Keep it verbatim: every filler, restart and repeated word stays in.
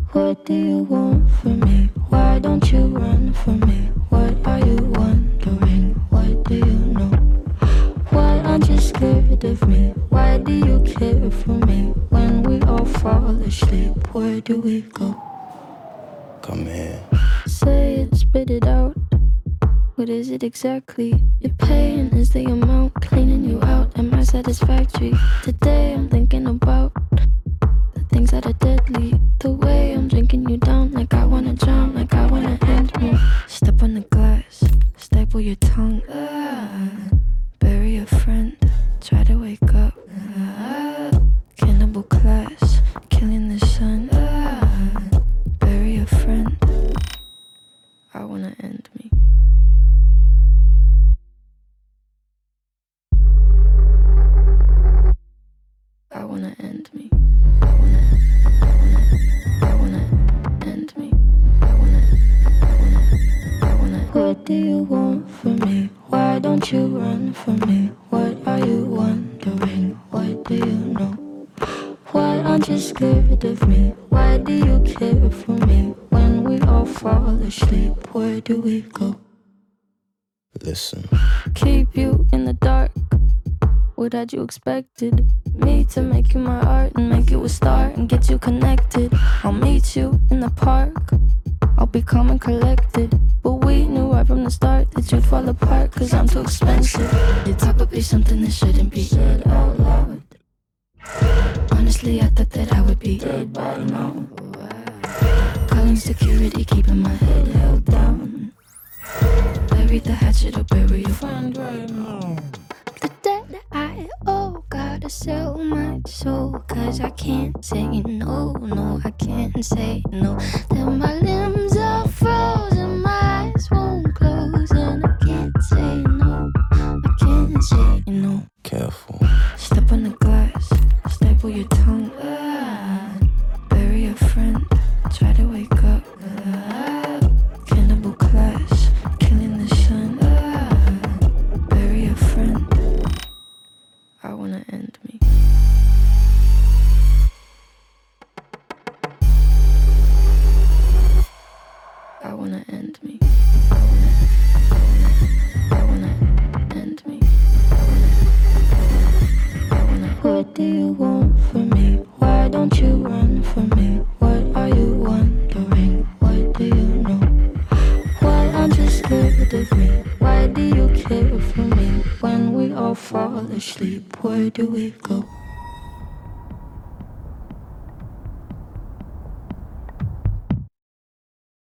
What do you want from me? Why don't you run from me? What are you wondering? What do you know? Why aren't you scared of me? Why do you care for me? When we all fall asleep, where do we go? Come here. Say it, spit it out. What is it exactly? Your pain is the amount cleaning you out. Am I satisfactory? Today I'm thinking about the things that are deadly. The way I'm drinking you down, like I wanna drown, like I wanna end me. Step on the glass, staple your tongue. Ah, bury a friend, try to wake up. Ah, cannibal class, killing the sun. Ah, bury a friend. I wanna end me. I wanna end me. I wanna, I wanna, I wanna end me. I wanna, I wanna, I wanna. What do you want from me? Why don't you run from me? What are you wondering? What do you know? Why aren't you scared of me? Why do you care for me? When we all fall asleep, where do we go? Listen. Keep you in the dark. What had you expected? Me to make you my art and make you a star and get you connected. I'll meet you in the park. I'll be calm and collected. But we knew right from the start that you'd fall apart, cause I'm too expensive. Your talk would be something that shouldn't be said out loud. Honestly, I thought that I would be dead by now. Calling security, keeping my head held down. Bury the hatchet or bury your friend right now. The debt I owe, gotta sell my soul, cause I can't say no, no, I can't say no. Then my limbs are frozen, my eyes won't close, and I can't say no, I can't say no. Careful. Step on the glass, staple your tongue. Ah, bury a friend, try to wake up. Ah, cannibal class, killing the sun. Ah, bury a friend. I wanna end me. I wanna end me. I wanna, I wanna, I wanna end me. I wanna, I wanna. What do you want from me? Why don't you run from me? What are you wondering? What do you know? Why aren't you scared of me? Why do you care for me? When we all fall asleep, where do we go?